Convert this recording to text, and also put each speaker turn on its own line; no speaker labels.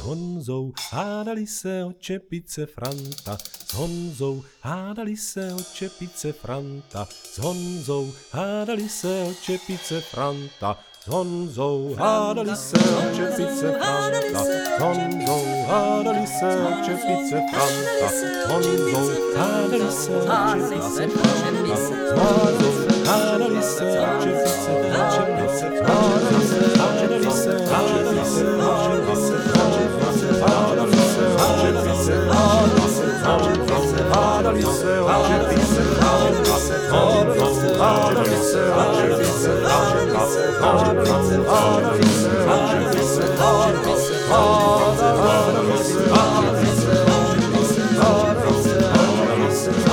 Honzou hádali se o čepice Franta, s Honzou hádali se o čepice Franta, s Honzou hádali se o čepice Franta, s Honzou hádali se o čepice Franta, s Honzou hádali se o čepice Franta, s Honzou hádali se o čepice Franta, s Honzou hádali se o čepice Franta, s Honzou hádali se o čepice Franta,